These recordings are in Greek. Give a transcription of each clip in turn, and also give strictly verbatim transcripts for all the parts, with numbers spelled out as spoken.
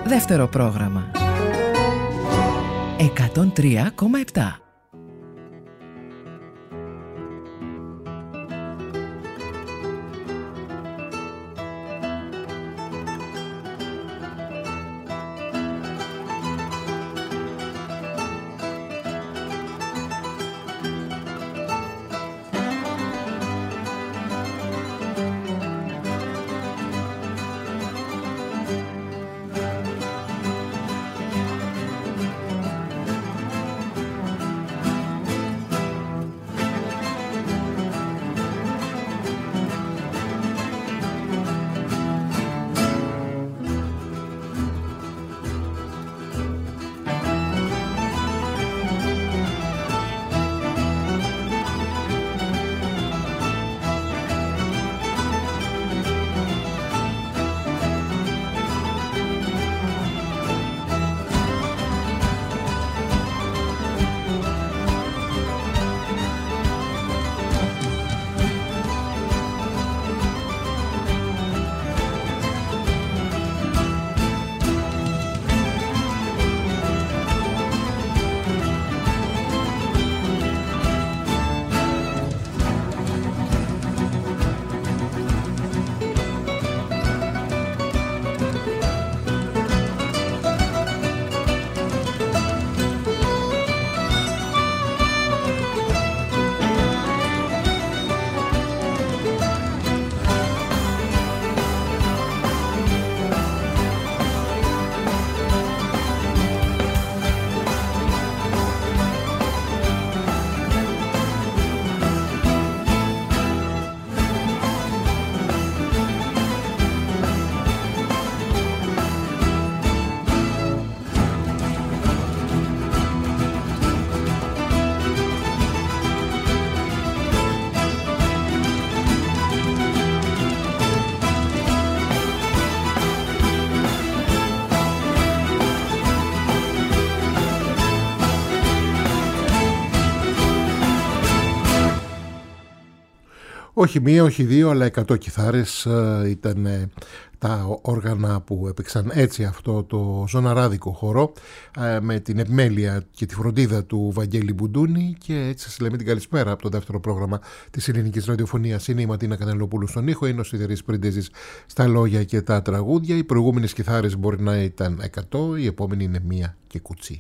Δεύτερο πρόγραμμα εκατόν τρία κόμμα επτά. Όχι μία, όχι δύο, αλλά εκατό κιθάρες ήταν τα όργανα που έπαιξαν έτσι αυτό το ζωναράδικο χορό, με την επιμέλεια και τη φροντίδα του Βαγγέλη Μπουντούνη. Και έτσι σας λέμε την καλησπέρα από το δεύτερο πρόγραμμα της ελληνικής ραδιοφωνίας. Είναι η Ματίνα Κανελοπούλου στον ήχο, είναι ο Σιδερής Πριντέζης στα λόγια και τα τραγούδια. Οι προηγούμενες κιθάρες μπορεί να ήταν εκατό, η επόμενη είναι μία και κουτσί.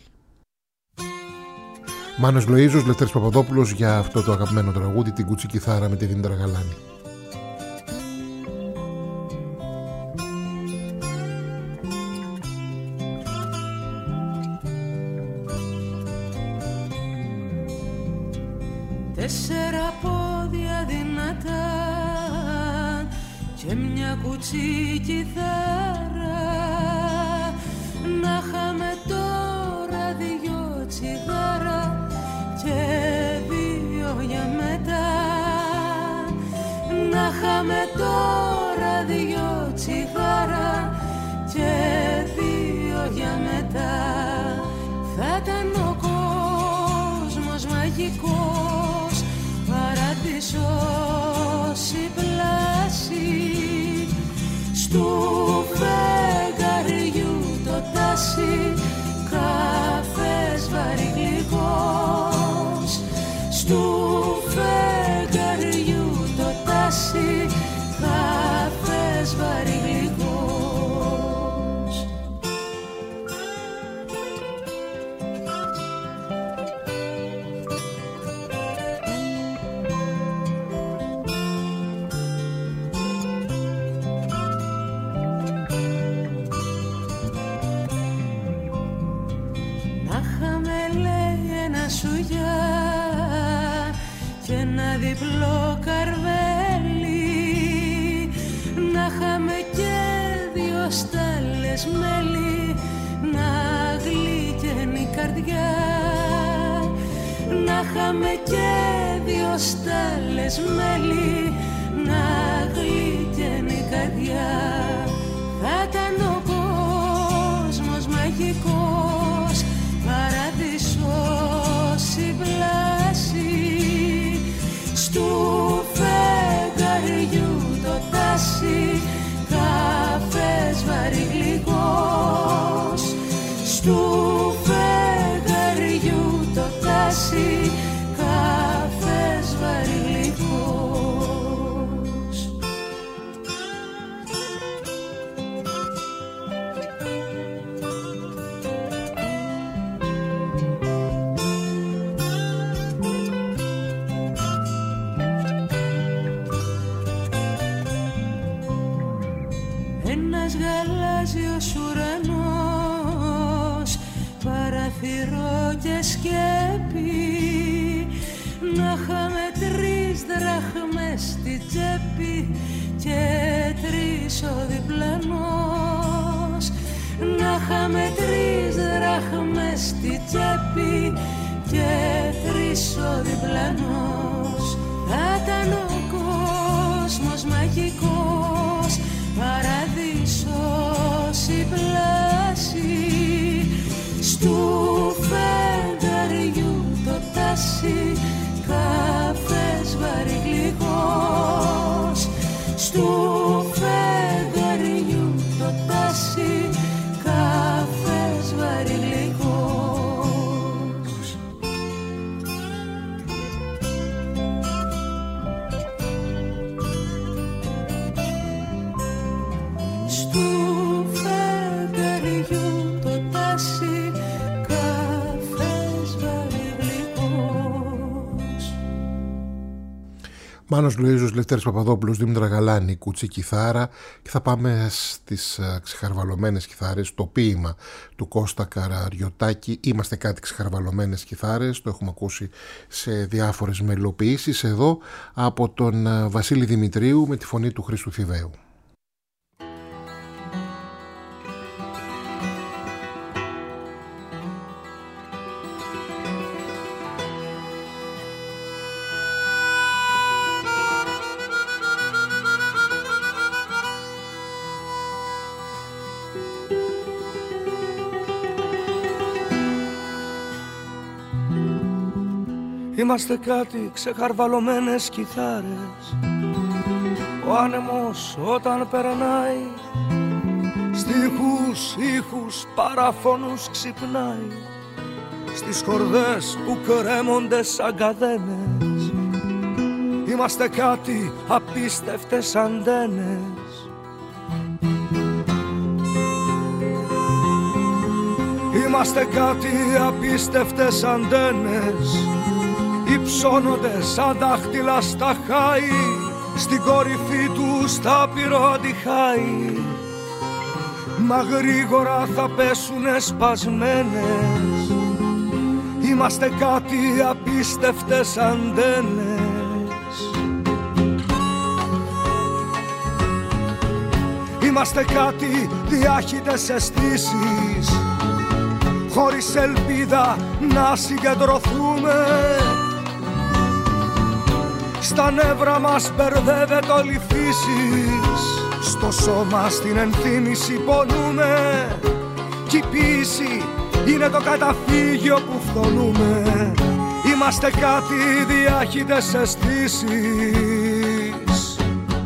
Μάνος Λοΐζος, Λευτέρης Παπαδόπουλος για αυτό το αγαπημένο τραγούδι, την κουτσί κιθάρα με τη Δήμητρα Γαλάνη. Τέσσερα πόδια δυνατά και μια κουτσί κιθάρα, να είχαμε τώρα δυο τσιγάρα και δύο για μετά. Να είχαμε τώρα δυο τσιγάρα και δύο για μετά. Θα ήταν ο κόσμος μαγικός, παράδεισος η πλάση, στου φεγγαριού το τάσι, καφές βαρύ γλυκός. Στου φεγγαριού το τάσι, καφές βαρύ γλυκός. Και ένα διπλό καρβέλι, να είχαμε και δυο στάλες μέλι, να γλύκαινε η καρδιά. Να είχαμε και δυο στάλες μέλι, να γλύκαινε η καρδιά. Θα ήταν ο κόσμος μαγικός, παράδεισος η πλάση, στου φεγγαριού το τάσι, καφές βαρύ γλυκός. ένας γαλάζιος ουρανός, παραθυρό και σκέπη, να είχαμε τρεις δραχμές στη τσέπη και τρεις ο διπλανός. Να είχαμε τρεις δραχμές στη τσέπη και τρεις ο διπλανός. Θα ήταν ο κόσμος μαγικός, παραδείσος η πλάση, στου φεγγαριού το τάσι, καφές βαρυγλυκός. Στου φεγγαριού το τάσι, καφές βαρυγλυκός. Στου φεγγαριού το τάσι, καφές βαρυγλυκός. Μάνος Λουίζος, Λευτέρης Παπαδόπουλος, Δήμητρα Γαλάνη, κουτσί κιθάρα, και θα πάμε στις ξεχαρβαλωμένες κιθάρες, το ποίημα του Κώστα Καραριωτάκη. Είμαστε κάτι ξεχαρβαλωμένες κιθάρες, το έχουμε ακούσει σε διάφορες μελοποιήσεις εδώ από τον Βασίλη Δημητρίου με τη φωνή του Χρήστου Θηβαίου. Είμαστε κάτι ξεχαρβαλωμένες κιθάρες. Ο άνεμος όταν περνάει, στίχους, ήχους, παραφώνους ξυπνάει, στις χορδές που κρέμονται σαν καδένες. Είμαστε κάτι απίστευτες αντένες. Είμαστε κάτι απίστευτες αντένες, υψώνονται σαν δάχτυλα στα χάη, στην κορυφή του στα πυροτυχάη. Μα γρήγορα θα πέσουνε σπασμένες. Είμαστε κάτι απίστευτες αντένες. Είμαστε κάτι διάχυτες αισθήσεις, χωρίς ελπίδα να συγκεντρωθούμε. Στα νεύρα μας μπερδεύεται όλη η φύσης, στο σώμα στην ενθύμηση πονούμε, κι η ποίηση είναι το καταφύγιο που φθονούμε. Είμαστε κάτι διάχυτες αισθήσεις.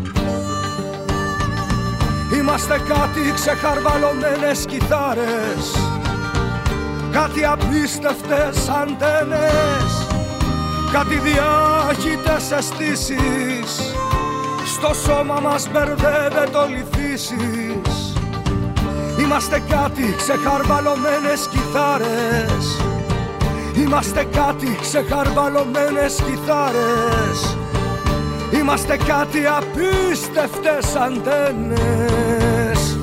Είμαστε κάτι ξεχαρβαλωμένες κιθάρες, κάτι απίστευτες αντένες, κάτι διάχυτες αισθήσεις, στο σώμα μας μπερδεύεται όλη η φύσης. Είμαστε κάτι ξεχαρβαλωμένες κιθάρες. Είμαστε κάτι ξεχαρβαλωμένες κιθάρες. Είμαστε κάτι απίστευτες αντένες.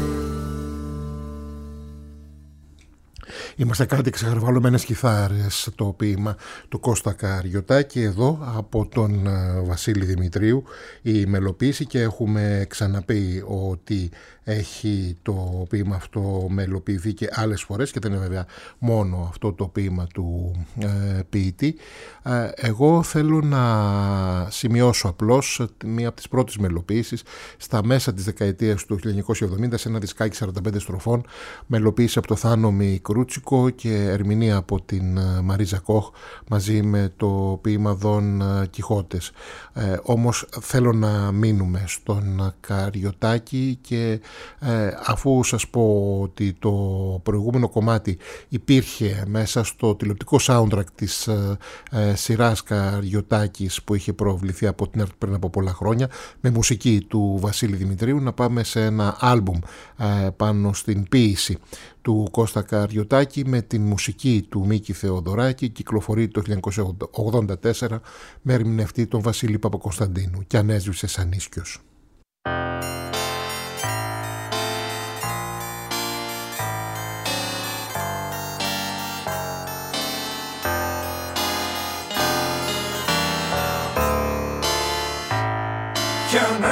Είμαστε κάτι ξεχαρβαλωμένες κιθάρες, το ποίημα του Κώστα Καριωτάκη, εδώ από τον Βασίλη Δημητρίου η μελοποίηση, και έχουμε ξαναπεί ότι έχει το ποίημα αυτό μελοποιηθεί και άλλες φορές και δεν είναι βέβαια μόνο αυτό το ποίημα του ε, ποιητή. Ε, εγώ θέλω να σημειώσω απλώς μία από τις πρώτες μελοποιήσεις στα μέσα της δεκαετίας του χίλια εννιακόσια εβδομήντα σε ένα δισκάκι σαράντα πέντε στροφών, μελοποίηση από το Θάνο Μικρούτσικο και ερμηνεία από την Μαρίζα Κοχ μαζί με το ποίημα Δον Κιχώτες. Ε, όμως θέλω να μείνουμε στον Καριωτάκη και Ε, αφού σας πω ότι το προηγούμενο κομμάτι υπήρχε μέσα στο τηλεοπτικό soundtrack της ε, ε, σειράς Καριωτάκης που είχε προβληθεί από την ΕΡΤ πριν από πολλά χρόνια με μουσική του Βασίλη Δημητρίου, να πάμε σε ένα άλμπουμ ε, πάνω στην ποίηση του Κώστα Καριωτάκη με την μουσική του Μίκη Θεοδωράκη. Κυκλοφορεί το χίλια εννιακόσια ογδόντα τέσσερα με ερμηνευτή τον Βασίλη Παπακοσταντίνου και ανέσβησε σαν ίσκιος.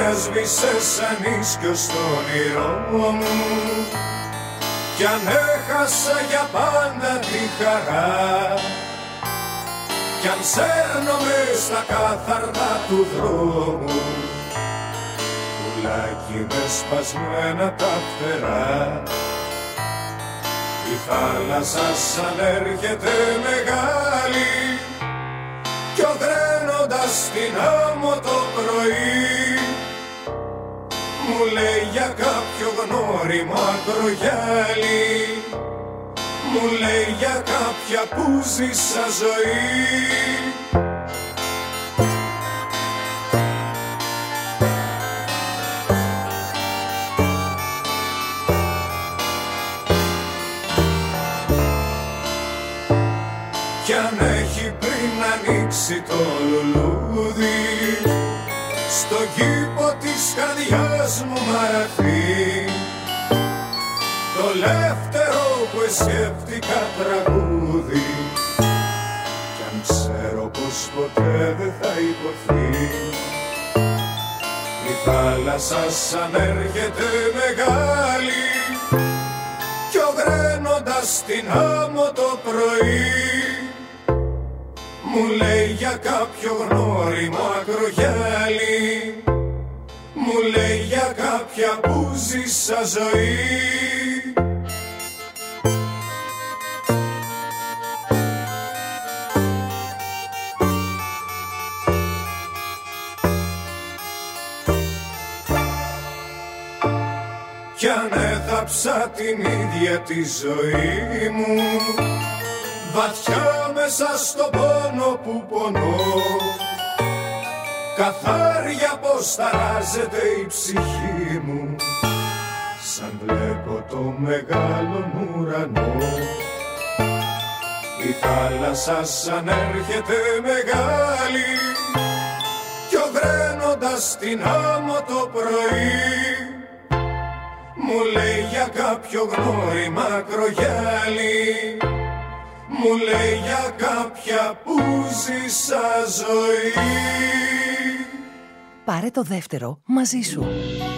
έσβησε σαν ίσκιο στο όνειρό μου κι αν έχασα για πάντα τη χαρά κι αν σέρνομαι στα κάθαρτα του δρόμου πουλάκι με σπασμένα τα φτερά η θάλασσα σαν έρχεται μεγάλη κι οδραίνοντας την άμμο το πρωί μου λέει για κάποιο γνώριμο ακρογιάλι μου λέει για κάποια που ζήσα ζωή. Κι αν έχει πριν ανοίξει το λουλούδι στο κήπο της καρδιάς μου μαραθεί το λεύτερο που σκέφτηκα τραγούδι κι αν ξέρω πως ποτέ δεν θα υποθεί η θάλασσα σαν έρχεται μεγάλη κι οδραίνοντας την άμμο το πρωί μου λέει για κάποιο γνώριμο ακρογιάλι μου λέει για κάποια που ζήσα ζωή. Κι αν έθαψα την ίδια τη ζωή μου βαθιά μέσα στον πόνο που πονώ καθάρια πως ταράζεται η ψυχή μου σαν βλέπω το μεγάλο ουρανό η θάλασσα σαν έρχεται μεγάλη κι οδραίνοντας την άμμο το πρωί μου λέει για κάποιο γνώριμο ακρογιάλι μου λέει για κάποια που ζήσα ζωή. Πάρε το δεύτερο μαζί σου.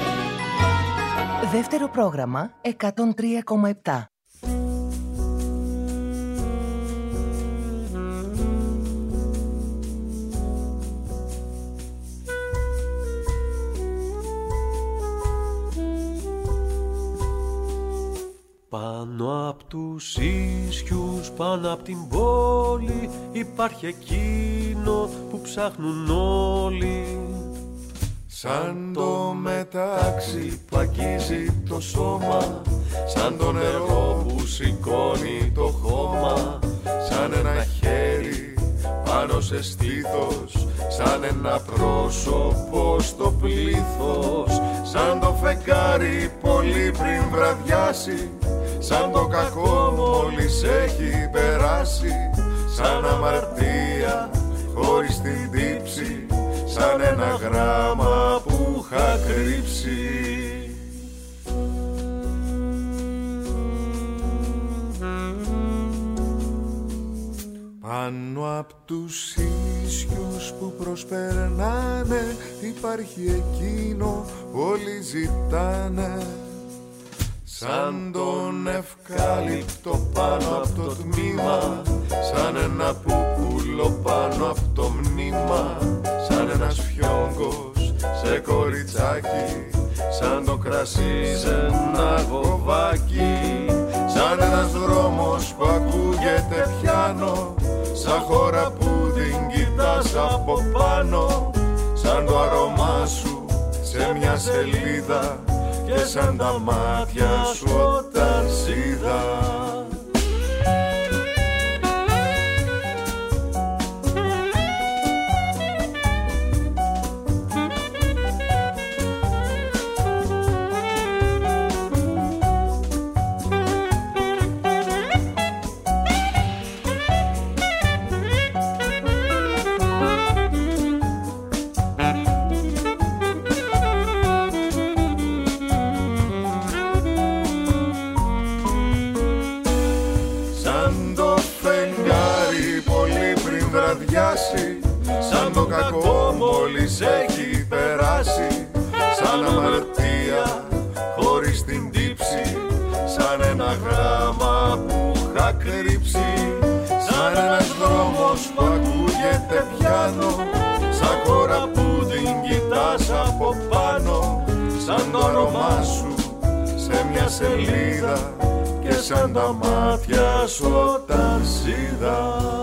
Δεύτερο πρόγραμμα εκατόν τρία κόμμα επτά. Πάνω απ' τους ίσιους, πάνω απ' την πόλη υπάρχει εκείνο που ψάχνουν όλοι. Σαν το μετάξι που αγγίζει το σώμα, σαν το νερό που σηκώνει το χώμα, σαν ένα χέρι πάνω σε στήθος, σαν ένα πρόσωπο στο πλήθος, σαν το φεγγάρι πολύ πριν βραδιάσει, σαν το κακό μόλις έχει περάσει, σαν αμαρτία χωρίς την τύψη, σαν ένα γράμμα που είχα κρύψει. Πάνω απ' τους ίσιους που προσπερνάνε υπάρχει εκείνο που όλοι ζητάνε, σαν τον ευκάλυπτο πάνω απ' το τμήμα, σαν ένα πούπουλο πάνω απ' το μνήμα, σαν ένας φιόγκος σε κοριτσάκι, σαν το κρασί σε ένα γοβάκι, σαν ένας δρόμος που ακούγεται πιάνο, σαν χώρα που την κοιτάς από πάνω, σαν το αρώμα σου σε μια σελίδα και σαν τα μάτια σου όταν σ' θρύψει, σαν ένας δρόμος που ακούγεται πιάνο, σαν χώρα που την κοιτάς από πάνω, σαν το αρώμα σου σε μια σελίδα και σαν τα μάτια σου όταν σίδα.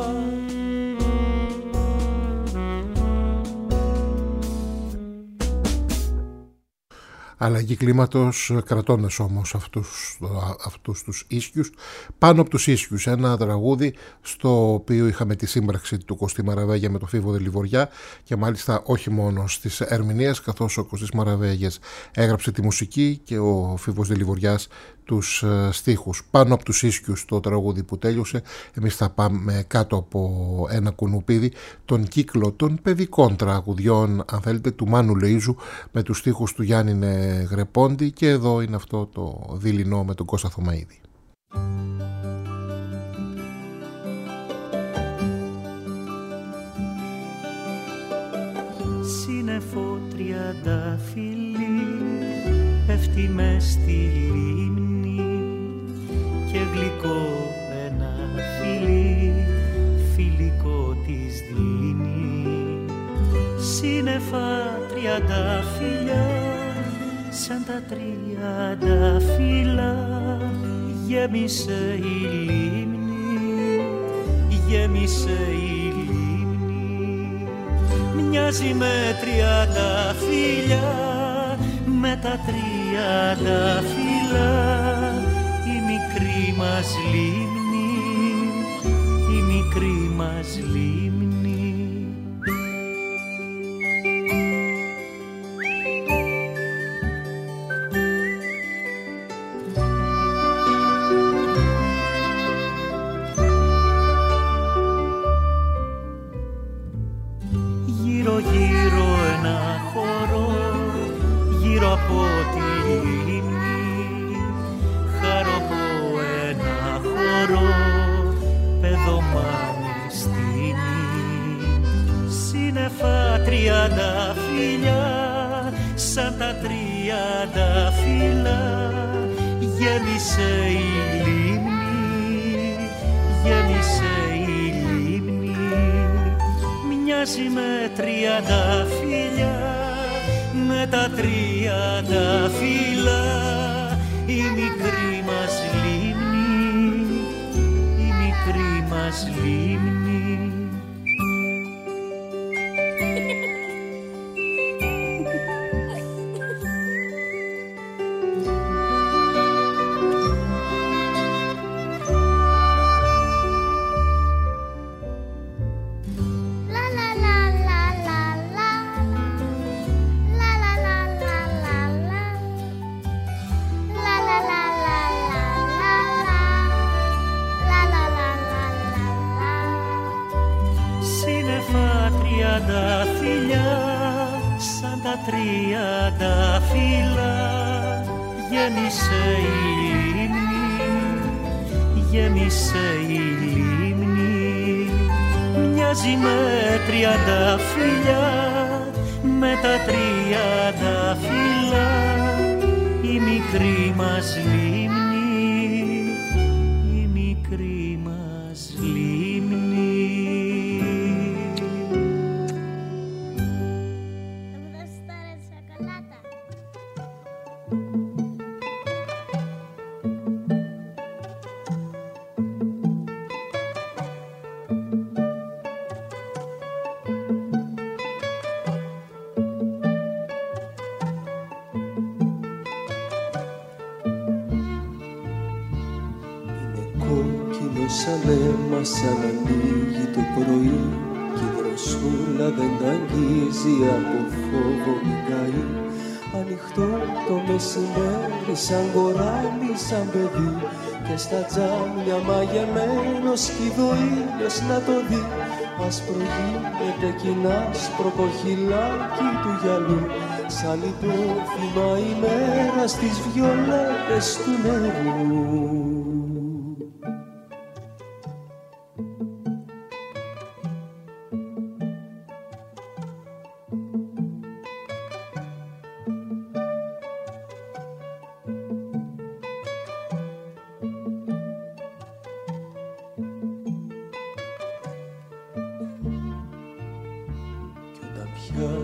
Αλλαγή κλίματος, κρατώντας όμως αυτούς, αυτούς τους ίσκιους, πάνω από τους ίσκιους, ένα τραγούδι στο οποίο είχαμε τη σύμπραξη του Κωστή Μαραβέγια με το Φίβο Δελιβοριά και μάλιστα όχι μόνο στις ερμηνείες, καθώς ο Κωστής Μαραβέγιας έγραψε τη μουσική και ο Φίβος Δελιβοριάς τους στίχους. Πάνω από τους ίσκιους το τραγούδι που τέλειωσε, εμείς θα πάμε κάτω από ένα κουνουπίδι, τον κύκλο των παιδικών τραγουδιών, αν θέλετε, του Μάνου Λοΐζου με τους στίχους του Γιάννη Γρεπόντι, και εδώ είναι αυτό το δειλινό με τον Κώστα Θωμαίδη. Σύννεφο τριαντάφυλλι πέφτει μες στη λίμνη και γλυκό ένα φιλί φιλικό της δίνει. Σύννεφα τριαντάφυλλια σαν τα τριαντάφυλλα γέμισε η λίμνη, γέμισε η λίμνη. Μοιάζει με τριαντάφυλλια, με τα τριαντάφυλλα η μικρή μας λίμνη, η μικρή μας λίμνη. Σαν τα τριαντάφυλλα γέμισε η λίμνη, γέμισε η λίμνη. Μοιάζει με τριαντάφυλλια, με τα τριαντάφυλλα η μικρή μας λίμνη, η μικρή μας λίμνη. σαν ανοίγει το πρωί κι η δροσούλα δεν τ' αγγίζει, από φόβο μην καεί. Ανοιχτό το μεσημέρι σαν κοράλι, σαν παιδί, και στα τζάμια μαγεμένος κι ο ήλιος να το δει. Άσπρο γίνεται κι είναι άσπρο το χειλάκι του γυαλού, σαν υπόθυμα η μέρα στις βιολέτες του νερού.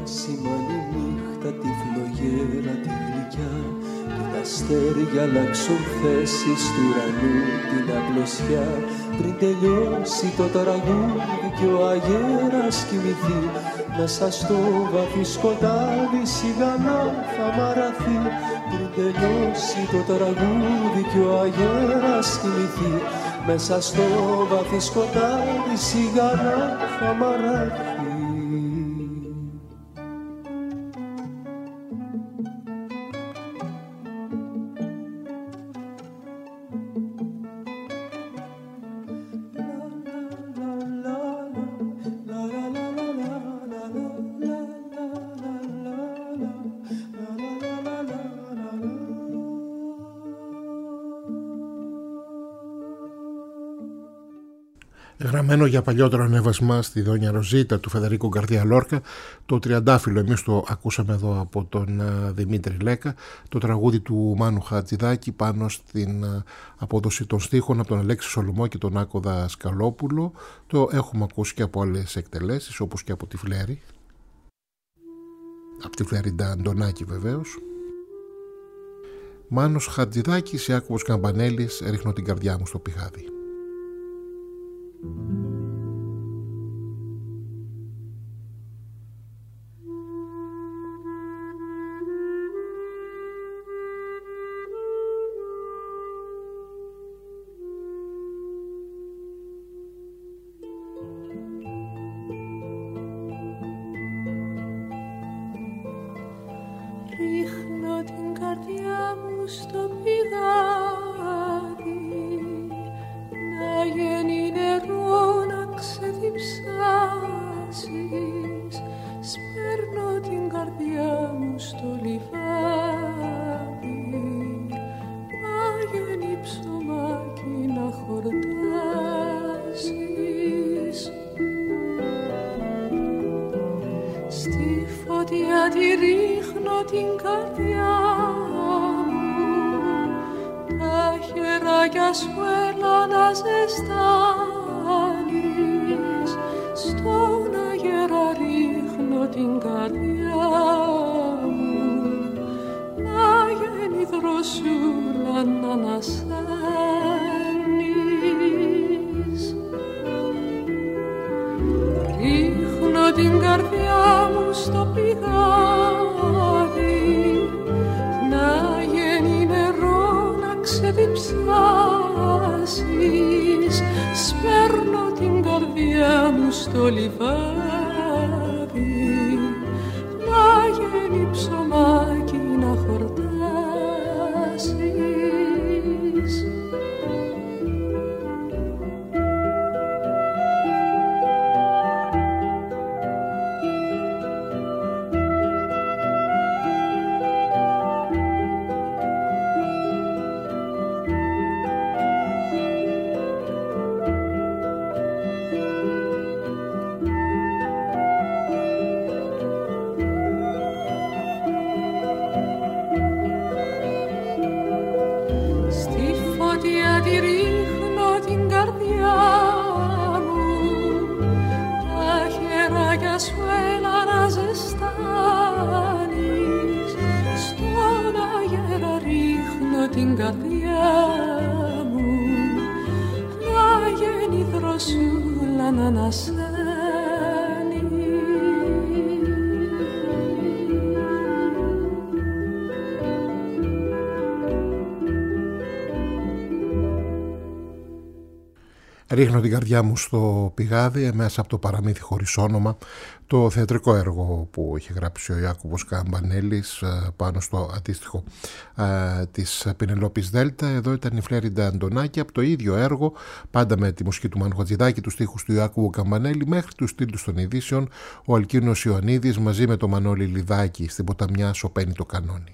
σημάνει νύχτα τη φλογέρα τη γλυκιά και τα αστέρια αλλάξουν θέση του ουρανού την απλωσιά πριν τελειώσει το τραγούδι και ο αγέρας κοιμηθεί μέσα στο βαθύ σκοτάδι σιγανά θα μαραθεί πριν τελειώσει το τραγούδι και ο αγέρας κοιμηθεί μέσα στο βαθύ σκοτάδι σιγανά θα μαραθεί. Γραμμένο για παλιότερο ανέβασμα στη Δόνια Ροζίτα του Φεδερίκο Γκαρδία Λόρκα, το Τριαντάφυλλο, εμείς το ακούσαμε εδώ από τον Δημήτρη Λέκα, το τραγούδι του Μάνου Χατζηδάκη πάνω στην απόδοση των στίχων από τον Αλέξη Σολομό και τον Άκο Δασκαλόπουλο. Το έχουμε ακούσει και από άλλες εκτελέσεις, όπως και από τη Φλέρη, από τη Φλέρη Αντωνάκη βεβαίως. Μάνος Χατζηδάκης, Ιάκωβος Καμπανέλης, ρίχνω την καρδιά μου στο πηγάδι. Ρίχνω την καρδιά μου στο πηγάδι να γίνει νερό να ξεδιψάσεις. Σπέρνω την καρδιά μου στο λιβάδι να γίνει ψωμάκι να χορτάσεις. Στη φωτιά τη ρίχνω την καρδιά μου, τα χεράκια σου έλα να ζεστάνεις. Στον αγέρα ρίχνω την καρδιά μου, να γίνει δροσούλα να ανασάνεις. Ρίχνω την καρδιά μου στο πηγάδι να γίνει νερό να ξεδιψάσεις. Σπέρνω την καρδιά μου στο λιβάδι να γίνει ψωμάκι να χορτάσεις. Την καρδιά μου να γίνει δροσούλα να ανασάνει. Ρίχνω την καρδιά μου στο πηγάδι, μέσα από το παραμύθι χωρίς όνομα, το θεατρικό έργο που είχε γράψει ο Ιάκωβος Καμπανέλης πάνω στο αντίστοιχο α, της Πενελόπης Δέλτα. Εδώ ήταν η Φλέριντα Αντωνάκη από το ίδιο έργο, πάντα με τη μουσική του Μάνου Χατζηδάκη, τους στίχους του Ιάκωβου Καμπανέλη, μέχρι τους τίτλους των ειδήσεων, ο Αλκίνος Ιωαννίδης μαζί με το Μανώλη Λιδάκη, στην ποταμιά σωπαίνει το κανόνι.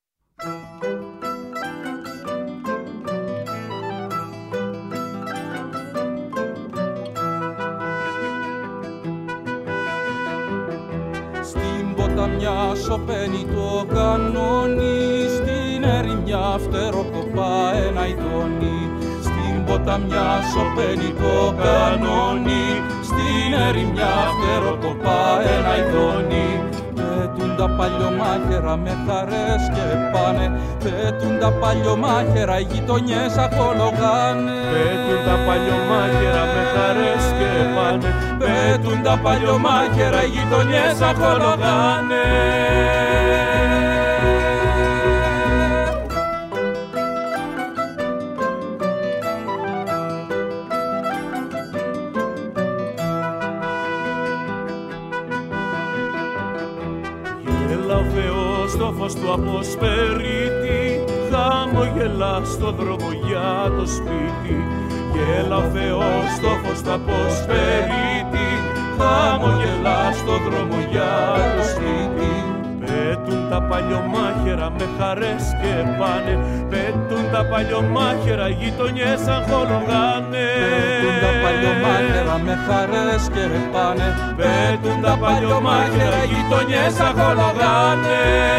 Ποταμιά σωπαίνει το κανόνι, στην ερημιά φτεροκοπά ένα ειδόνι. Στην ποταμιά σωπαίνει το κανόνι, στην ερημιά φτεροκοπά ένα ειδόνι. Πέτουν τα παλιωμάχερα με χαρές και πάνε. Πέτουν τα παλιωμάχερα, οι γειτονιές ακολογάνε. Πέτουν τα παλιωμάχερα με χαρές και πάνε. Πέτουν τα παλιωμάχερα, οι γειτονιές ακολογάνε. Στο φως του αποσπερίτη χαμογελά στο δρόμο για το σπίτι. Γέλα ο Θεός στο φως του αποσπερίτη χαμογελά στο δρόμο για το σπίτι. Πέτουν τα παλιωμάχερα με χαρές και πάνε. Πέτουν τα παλιωμάχερα, οι γειτονιές αγχολογάνε. Πέτουν τα παλιωμάχερα με χαρές και πάνε. Πέτουν τα παλιωμάχερα, οι γειτονιές αγχολογάνε.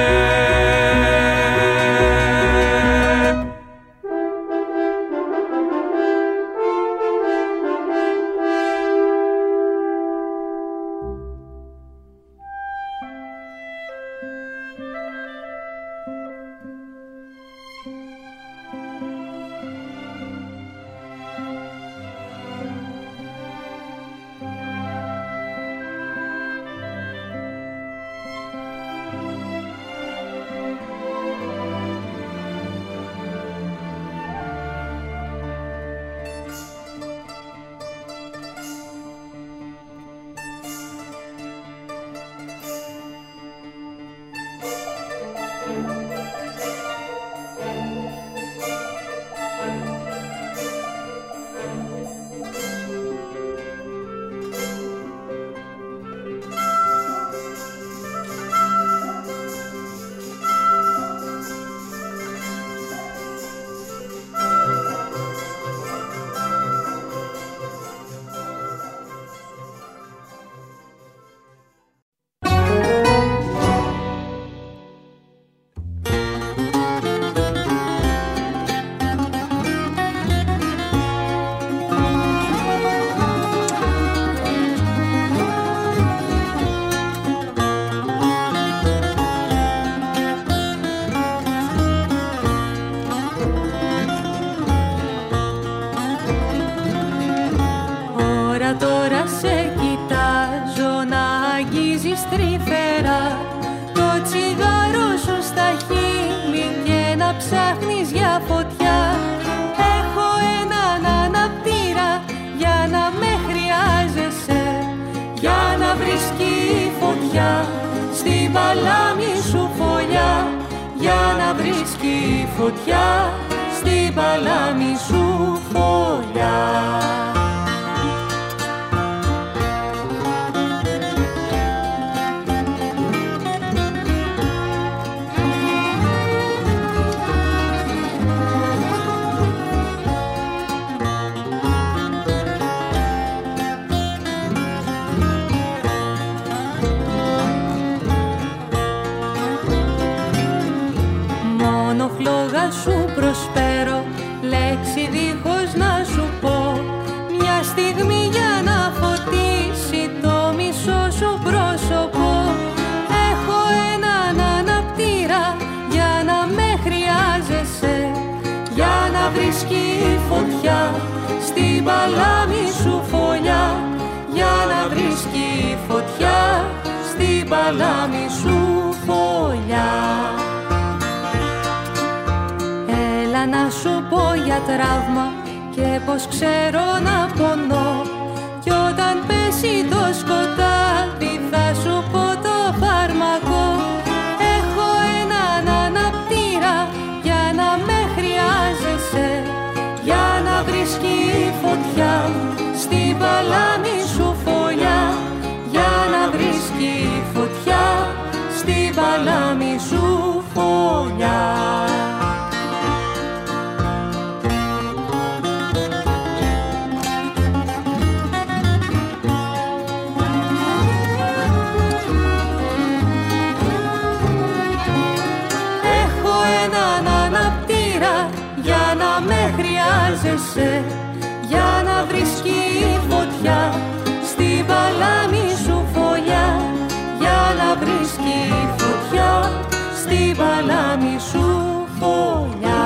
Τραύμα και πως ξέρω να πονώ. Κι όταν πέσει το σκοτάδι θα σου πω το φάρμακο. Έχω έναν αναπτήρα για να με χρειάζεσαι, για να βρίσκει φωτιά στην παλάμη σου φωλιά, για να βρίσκει φωτιά στην παλάμη σου φωλιά. Για να βρίσκει φωτιά στην παλάμη σου φωλιά, για να βρίσκει παλάμη σου φωλιά.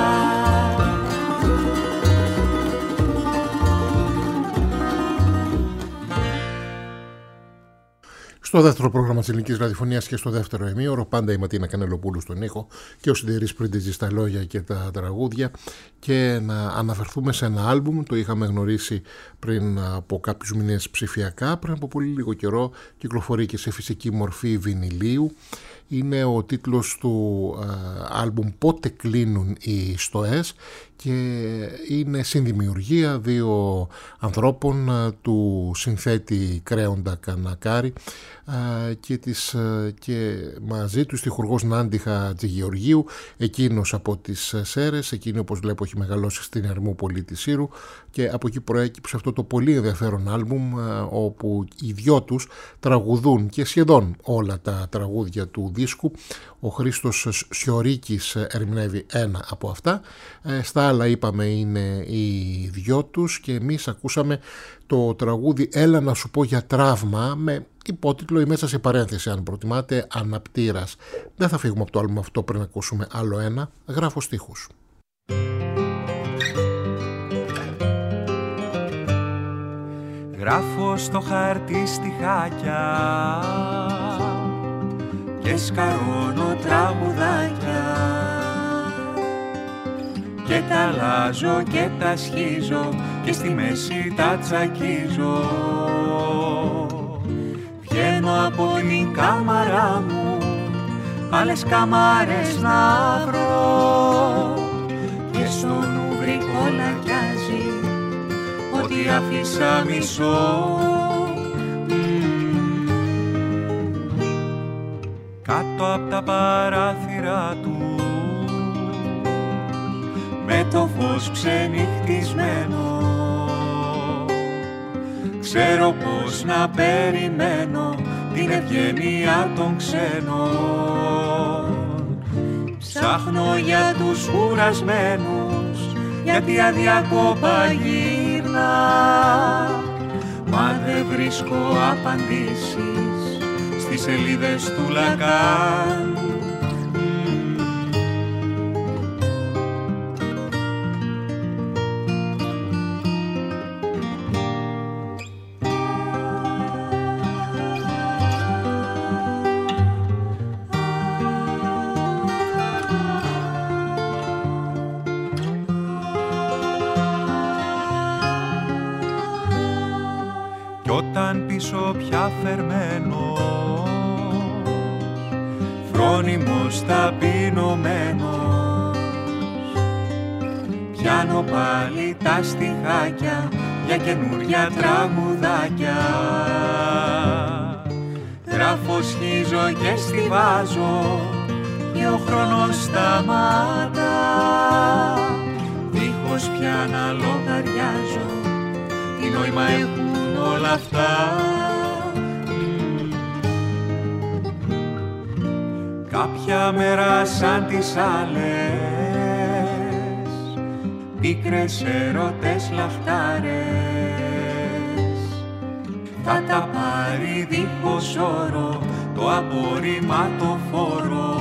Στο δεύτερο πρόγραμμα της Ελληνικής Ραδιοφωνίας και στο δεύτερο ημίωρο, πάντα η Ματίνα Κανελοπούλου στον ήχο και ο Συντηρής Πρίντεζης στα λόγια και τα τραγούδια, και να αναφερθούμε σε ένα άλμπουμ. Το είχαμε γνωρίσει πριν από κάποιους μήνες ψηφιακά, πριν από πολύ λίγο καιρό κυκλοφορεί και σε φυσική μορφή βινιλίου. Είναι ο τίτλος του α, άλμπουμ «Πότε κλείνουν οι στοές» και είναι συνδημιουργία δύο ανθρώπων, α, του συνθέτη Κρέοντα Κανακάρη α, και, της, α, και μαζί του στιχουργός Νάντι Χατζηγεωργίου, εκείνος από τις Σέρρες, εκείνη όπως βλέπω έχει μεγαλώσει στην Ερμούπολη της Σύρου, και από εκεί προέκυψε αυτό το πολύ ενδιαφέρον άλμπουμ α, όπου οι δυο τους τραγουδούν και σχεδόν όλα τα τραγούδια του δίσκου. Ο Χρήστος Σιωρίκης ερμηνεύει ένα από αυτά, στα άλλα είπαμε είναι οι δυο τους, και εμείς ακούσαμε το τραγούδι «Έλα να σου πω για τραύμα» με υπότιτλο ή μέσα σε παρένθεση αν προτιμάτε «Αναπτήρας». Δεν θα φύγουμε από το άλμπουμ αυτό πριν ακούσουμε άλλο ένα, «Γράφω στίχους». Γράφω στο χάρτη στιχάκια και σκαρώνω τραγουδάκια και τα αλλάζω και τα σχίζω και στη μέση τα τσακίζω. Βγαίνω από την κάμαρά μου, άλλες κάμαρες να βρω, και στο νουβρί κολακιάζει ότι άφησα μισό. Κάτω απ' τα παράθυρα του, με το φως ξενυχτισμένο, ξέρω πως να περιμένω την ευγενία των ξένων. Ψάχνω για τους κουρασμένους, γιατί αδιάκοπα γύρνα, μα δεν βρίσκω απαντήσεις στις σελίδες του Λακάν. Κι όταν πίσω πια φερμένος, φρόνιμος ταπεινωμένος, πιάνω πάλι τα στιχάκια για καινούρια τραγουδάκια. Γράφω, σχίζω και στιβάζω και ο χρόνος σταμάτα, δίχως πια να λογαριάζω τι νόημα έχουν όλα αυτά. Κάποια μέρα σαν τις άλλες, πίκρες ερωτές λαχτάρες, θα τα πάρει δίχως όρο το απόρριμμα το φόρο.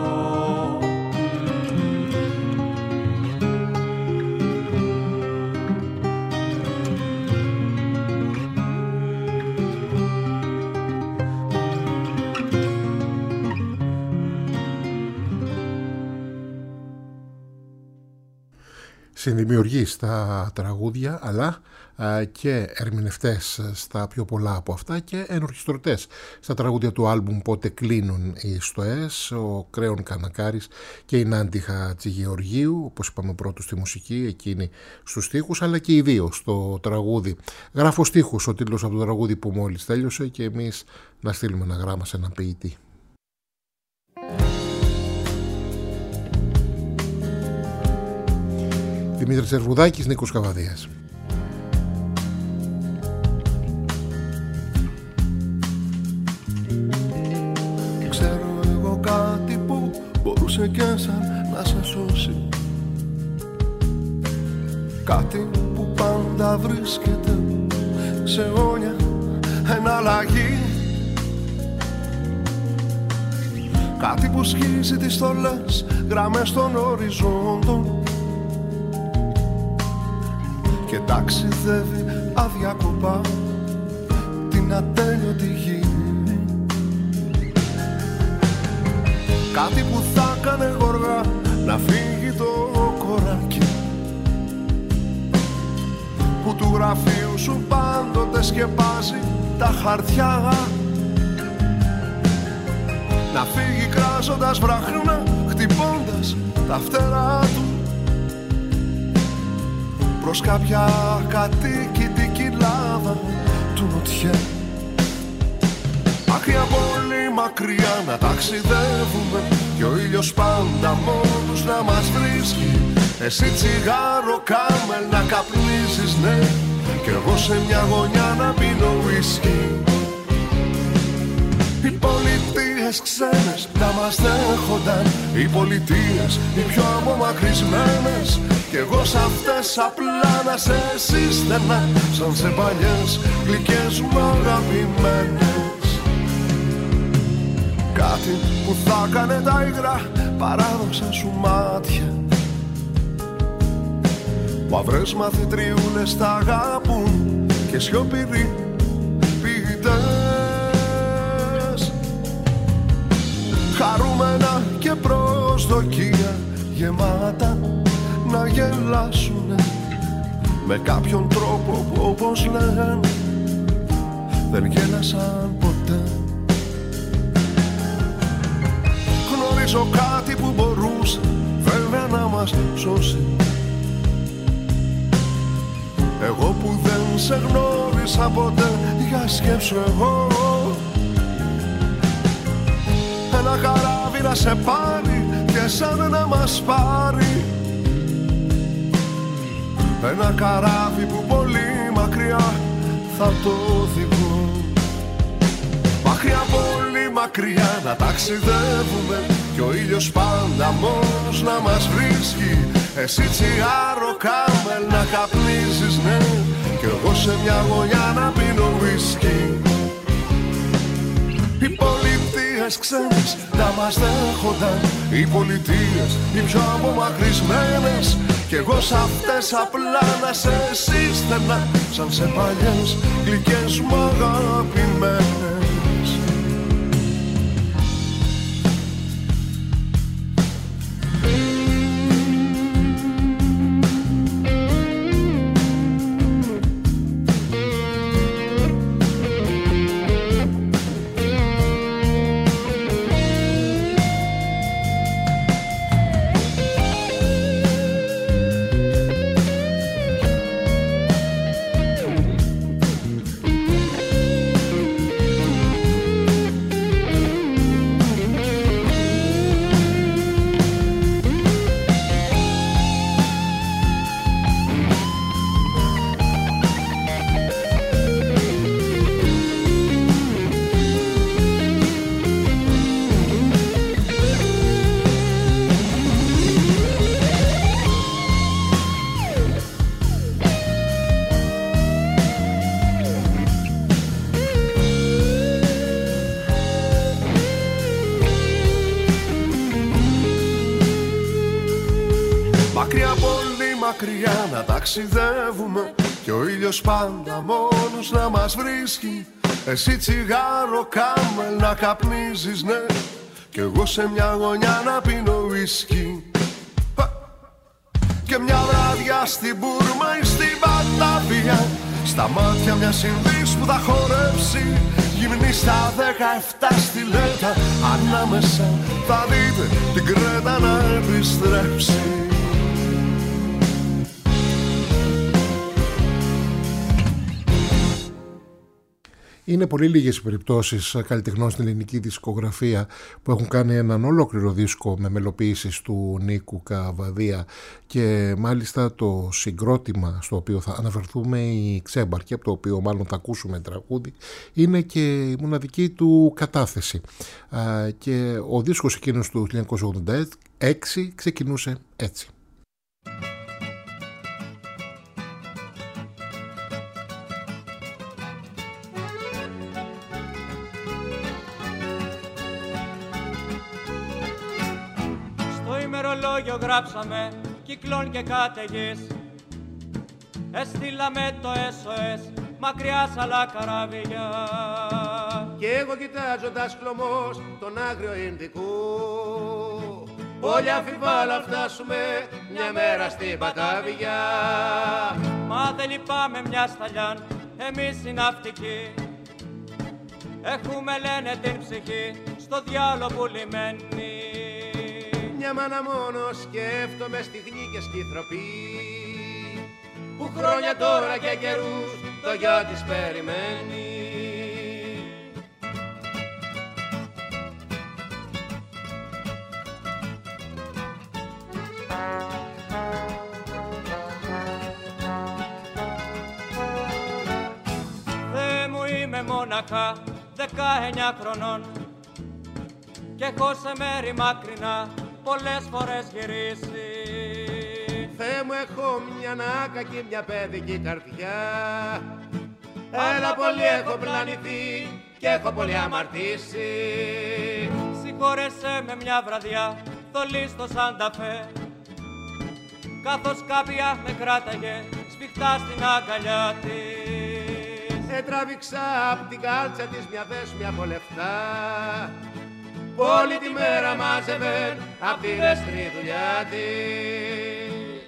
Συνδημιουργεί στα τραγούδια, αλλά α, και ερμηνευτές στα πιο πολλά από αυτά και ενορχιστρωτές στα τραγούδια του άλμπουμ «Πότε κλείνουν οι στοές», ο Κρέον Κανακάρης και η Νάντι Χατζηγεωργίου, όπως είπαμε πρώτος στη μουσική, εκείνη στους στίχους, αλλά και οι δύο στο τραγούδι. «Γράφω στίχους» ο τίτλος από το τραγούδι που μόλις τέλειωσε, και εμείς να στείλουμε ένα γράμμα σε έναν ποιητή. Δημήτρης Ερβουδάκης, Νίκος Καβαδίας. Ξέρω εγώ κάτι που μπορούσε και σαν να σε σώσει, κάτι που πάντα βρίσκεται σε αιώνια εναλλαγή. κάτι που σκίζει τις στολές γραμμές των οριζόντων και ταξιδεύει αδιάκοπα την ατέλειωτη γη. Κάτι που θα κάνε γοργά να φύγει το κοράκι που του γραφείου σου πάντοτε σκεπάζει τα χαρτιά, να φύγει κράζοντας βραχνά, χτυπώντας τα φτερά του προς κάποια κατοίκητη κοιλάδα του νοτιέ. Μακριά, πολύ μακριά να ταξιδεύουμε κι ο ήλιος πάντα μόνος να μας βρίσκει. Εσύ τσιγάρο κάμελ να καπνίζεις, ναι, κι εγώ σε μια γωνιά να πίνω ουίσκι. Οι πολιτείες ξένες να μας δέχονταν, οι πολιτείες οι πιο απομακρυσμένες, κι εγώ σ' αυτές απλά να σε σύστενα σαν σε παλιές γλυκές μου αγαπημένες. Κάτι που θα κάνε τα υγρά παράδοξα σου μάτια, μαυρές μαθητριούλες τα αγάπουν και σιωπηροί ποιητές, χαρούμενα και προσδοκία γεμάτα να γελάσουνε με κάποιον τρόπο που όπως λένε δεν γέλασαν ποτέ. Γνωρίζω κάτι που μπορούσε βέβαια να μας σώσει, εγώ που δεν σε γνώρισα ποτέ, για σκέψου εγώ. Ένα καράβι να σε πάρει και σαν να μας πάρει, ένα καράβι που πολύ μακριά θα το οδηγώ. Μακριά, πολύ μακριά να ταξιδεύουμε κι ο ήλιος πάντα μόνος να μας βρίσκει. Εσύ τσιγάρο κάμελ να καπνίζεις, ναι, κι εγώ σε μια γωνιά να πίνω ουίσκι. Οι πολιτείες ξένες να μας δέχονταν, οι πολιτείες οι πιο απομακρυσμένες, κι εγώ σ' αυτές απλά να σε σύστενα σαν σε παλιές γλυκές μου αγαπημένες. Μακριά να ταξιδεύουμε κι ο ήλιος πάντα μόνος να μας βρίσκει. Εσύ τσιγάρο κάμελ να καπνίζεις, ναι, κι εγώ σε μια γωνιά να πίνω ουίσκι. Και μια βράδια στην Μπούρμα ή στην Βατάβια, στα μάτια μια συνδύς που θα χορέψει, γυμνή στα δεκαεφτά στη Λέτα, ανάμεσα θα δείτε την Κρέτα να επιστρέψει. Είναι πολύ λίγες οι περιπτώσεις καλλιτεχνών στην ελληνική δισκογραφία που έχουν κάνει έναν ολόκληρο δίσκο με μελοποιήσεις του Νίκου Καβαδία, και μάλιστα το συγκρότημα στο οποίο θα αναφερθούμε, η Ξέμπαρκη, από το οποίο μάλλον θα ακούσουμε τραγούδι, είναι και η μοναδική του κατάθεση. Και ο δίσκος εκείνος του χίλια εννιακόσια ογδόντα έξι ξεκινούσε έτσι. ημερολόγιο γράψαμε κυκλών και κάταιγες. Έστειλαμε το ες ο ες μακριά σ' άλλα καράβια. Κι εγώ κοιτάζοντας χλωμός τον άγριο Ινδικού, πολύ αμφιβάλλα φτάσουμε μια μέρα στην Πατάβια. Μα δεν λυπάμαι μια σταλιάν, εμείς οι ναυτικοί. Έχουμε λένε την ψυχή στο διάλο πουλημένη. Μια μάνα μόνο σκέφτομαι στιγμή και σκυθροπή, που χρόνια τώρα και καιρούς το γιο της περιμένει. Θεέ μου, είμαι μόναχα δεκαεννιά χρονών και έχω σε μέρη μακρινά πολλές φορές γυρίσει. Θεέ μου, έχω μια άκακη, μια παιδική καρδιά. Έλα πολύ έχω πλανηθεί και έχω πολύ αμαρτήσει. Συγχώρεσέ με μια βραδιά θολή στο Σανταφέ, καθώς κάποια με κράταγε σφιχτά στην αγκαλιά της. Έτραβηξα απ' την κάλτσα της μια δέσμη από λεφτά, όλη τη μέρα μάζευε απ' τη ρεστρή δουλειά της.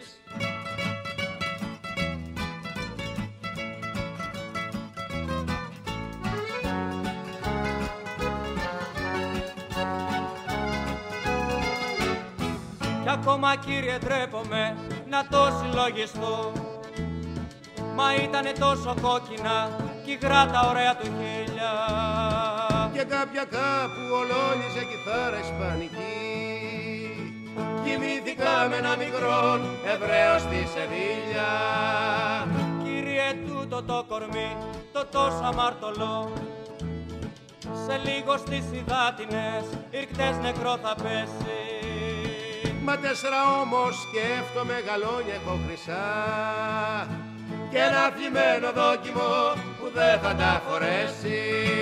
Κι ακόμα, κύριε, ντρέπομαι να το συλλογιστώ, μα ήτανε τόσο κόκκινα κι υγρά τα ωραία του χείλια. Και κάποια κάπου ολόνιζε κιθάρα ισπανική, κοιμήθηκα με ένα μικρόν Εβραίο στη Σεβίλια. Κύριε, τούτο το κορμί, το τόσο αμαρτωλό, σε λίγο στις υδάτινες ήρκτες νεκρό θα πέσει. Μα τέσσερα όμως σκέφτομαι γαλόνια έχω χρυσά, και ένα αφλημένο δόκιμο που δεν θα τα χωρέσει.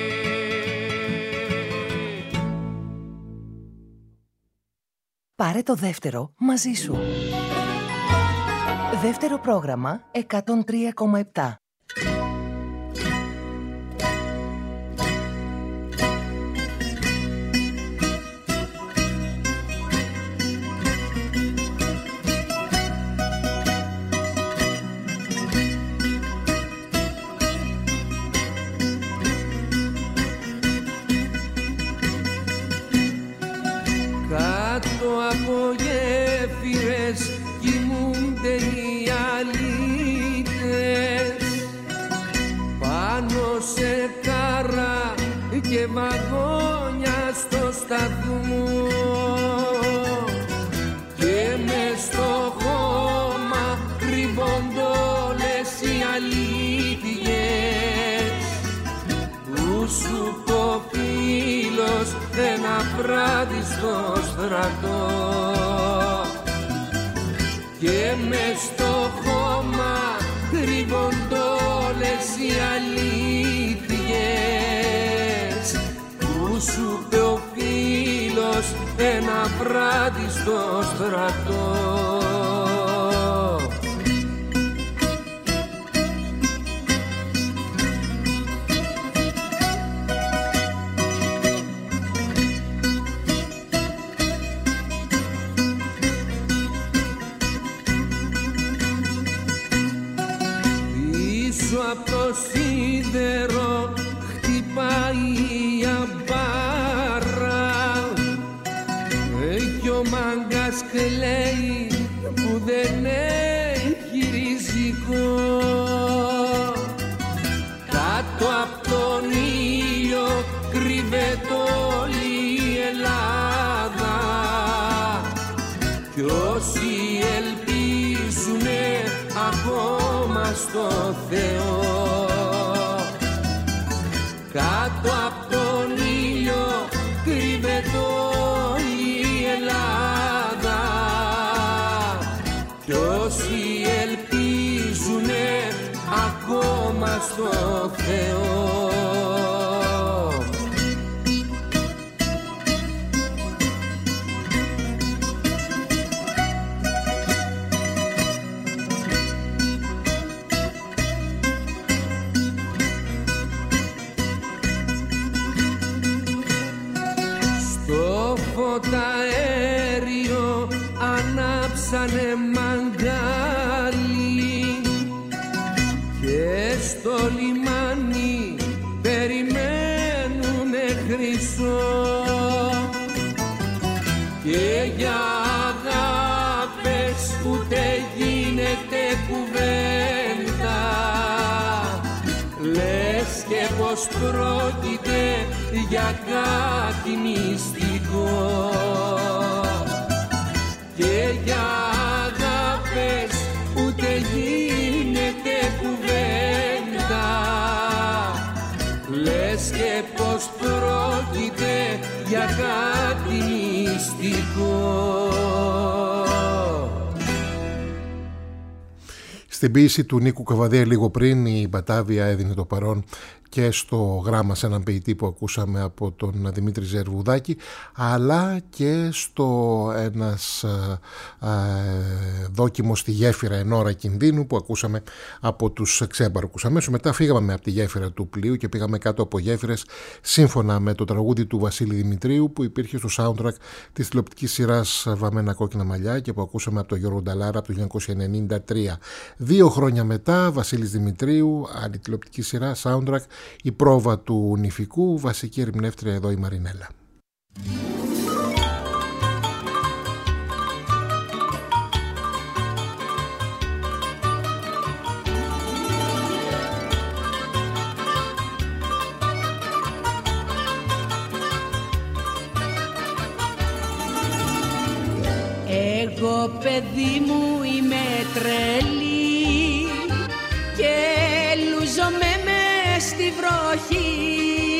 Πάρε το δεύτερο μαζί σου. Δεύτερο πρόγραμμα εκατόν τρία κόμμα επτά. Από γέφυρες κοιμούνται οι αλήτες, πάνω σε κάρα και βαγόνια στο σταθμό, και μες στο χώμα κρύβονται όλες οι αλήθειες που σου πω φίλος ένα βράδυ στο στρατό. Και μες στο χώμα κρύβονται όλες οι αλήθειες που σου πει ο φίλος ένα βράδυ στο στρατό. Απ' το σίδερο χτυπάει η αμπάρα, κι ο μάγκας κλαίει που δεν έχει ριζικό. Κάτω απ' τον ήλιο κρύβεται όλη η Ελλάδα, κι όσοι ελπίζουνε ακόμα στο Θεό. Κάτω απ' τον ήλιο κρύβεται όλη η Ελλάδα, κι όσοι ελπίζουνε ακόμα στο Θεό. πρώτο αέριο ανάψανε μαγκάλι και στο λιμάνι περιμένουνε χρυσό και για αγάπες ούτε γίνεται κουβέντα, λες και πως πρόκειται για κάτι μυστικό και για αγάπες ούτε γίνεται κουβέντα, λες και πως πρόκειται για κάτι μυστικό. Στην ποίηση του Νίκου Καβαδία λίγο πριν η Μπατάβια έδινε το παρόν και στο γράμμα σε έναν ποιητή που ακούσαμε από τον Δημήτρη Ζερβουδάκη, αλλά και στο ένας ε, δόκιμο στη γέφυρα εν ώρα κινδύνου που ακούσαμε από τους Ξέμπαρκους. Αμέσως μετά φύγαμε από τη γέφυρα του πλοίου και πήγαμε κάτω από γέφυρες, σύμφωνα με το τραγούδι του Βασίλη Δημητρίου που υπήρχε στο soundtrack της τηλεοπτικής σειράς Βαμμένα κόκκινα μαλλιά και που ακούσαμε από τον Γιώργο Νταλάρα από το χίλια εννιακόσια ενενήντα τρία. Δύο χρόνια μετά, Βασίλης Δημητρίου, άλλη τηλεοπτική σειρά, soundtrack, η πρόβα του Νηφικού, βασική ερμηνεύτρια εδώ η Μαρινέλα. Εγώ παιδί μου είμαι τρελή και λουζομαι μες στη βροχή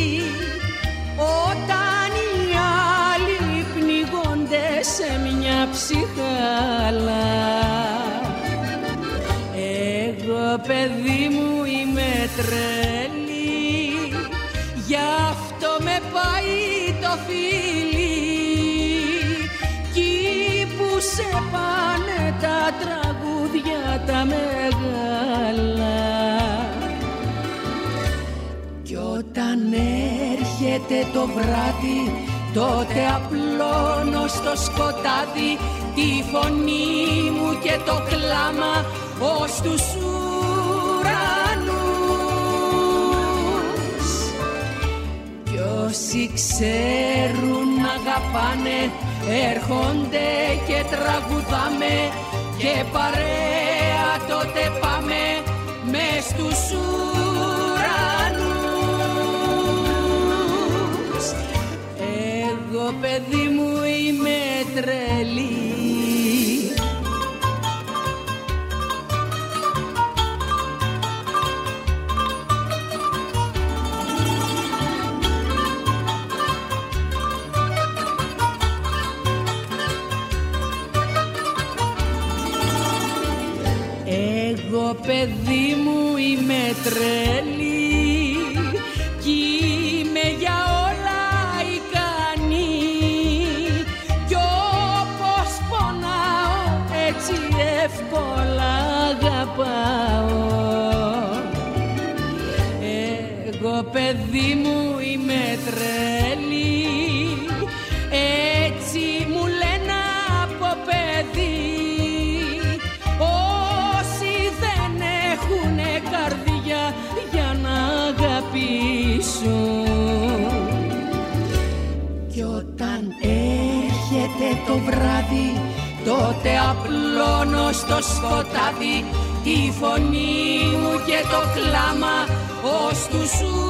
όταν οι άλλοι πνιγόνται σε μια ψυχάλα. Εγώ παιδί μου είμαι τρελή, γι' αυτό με πάει το φίλι σε πάνε τα τραγούδια τα μεγάλα. Κι όταν έρχεται το βράδυ, τότε απλώνω στο σκοτάδι τη φωνή μου και το κλάμα ως τους ουρανούς. Κι όσοι ξέρουν να αγαπάνε έρχονται και τραγουδάμε και παρέα τότε πάμε μες στους ουρανούς. Εγώ παιδί μου είμαι τρελή. Εγώ παιδί μου είμαι τρελή κι είμαι για όλα ικανή κι όπως πονάω έτσι εύκολα αγαπάω. Εγώ παιδί μου είμαι τρελή, έτσι μου λένε από παιδί. Έχουνε καρδιά για να αγαπήσουν. Κι όταν έρχεται το βράδυ, τότε απλώνω στο σκοτάδι τη φωνή μου και το κλάμα ως τους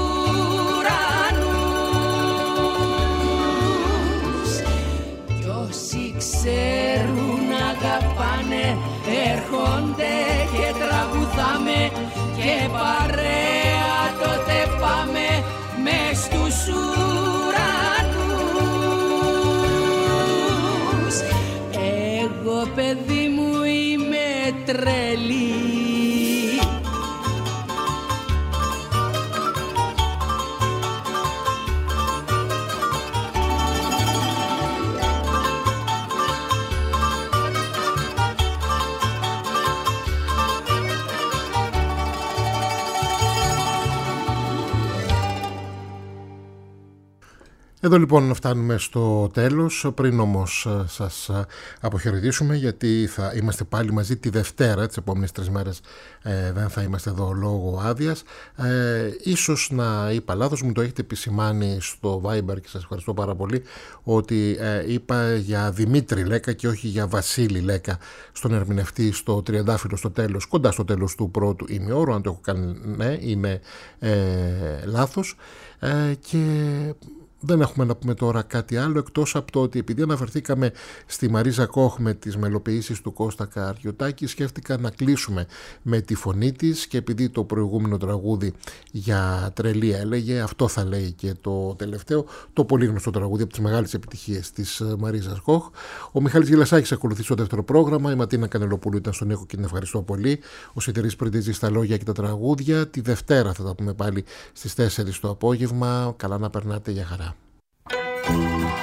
ουρανούς. Κι όσοι ξέρουν να αγαπάνε έρχονται και τραγουδάμε και παρέα τότε πάμε μες στους ουρανούς. Εγώ παιδί μου είμαι τρελή. Εδώ λοιπόν φτάνουμε στο τέλος. Πριν όμως σας αποχαιρετήσουμε, γιατί θα είμαστε πάλι μαζί τη Δευτέρα, τις επόμενες τρεις μέρες ε, δεν θα είμαστε εδώ λόγω άδειας. Ε, ίσως να είπα λάθος, μου το έχετε επισημάνει στο Viber και σας ευχαριστώ πάρα πολύ, ότι ε, είπα για Δημήτρη Λέκα και όχι για Βασίλη Λέκα στον ερμηνευτή στο Τριαντάφυλλο στο τέλος, κοντά στο τέλος του πρώτου ημιώρου. Αν το έχω κάνει, ναι, είμαι ε, λάθος. Ε, και δεν έχουμε να πούμε τώρα κάτι άλλο εκτός από το ότι επειδή αναφερθήκαμε στη Μαρίζα Κόχ με τις μελοποιήσεις του Κώστα Καριωτάκη, σκέφτηκα να κλείσουμε με τη φωνή της, και επειδή το προηγούμενο τραγούδι για τρελή έλεγε, αυτό θα λέει και το τελευταίο, το πολύ γνωστό τραγούδι από τις μεγάλες επιτυχίες της Μαρίζας Κόχ. Ο Μιχάλης Γελασάκης ακολουθεί στο δεύτερο πρόγραμμα, η Ματίνα Κανελοπούλου ήταν στον ήχο και την ευχαριστώ πολύ, ο Σιτηρής Πριντίζης στα λόγια και τα τραγούδια. Τη Δευτέρα θα τα πούμε πάλι στις τέσσερις το απόγευμα. Καλά να περνάτε, για χαρά.